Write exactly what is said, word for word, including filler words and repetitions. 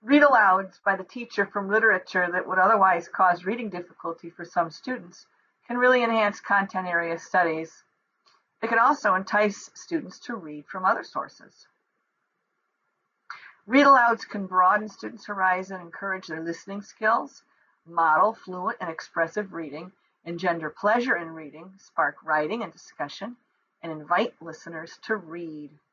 Read alouds by the teacher from literature that would otherwise cause reading difficulty for some students can really enhance content area studies. It can also entice students to read from other sources. Read alouds can broaden students' horizon, encourage their listening skills, model fluent and expressive reading, engender pleasure in reading, spark writing and discussion, and invite listeners to read.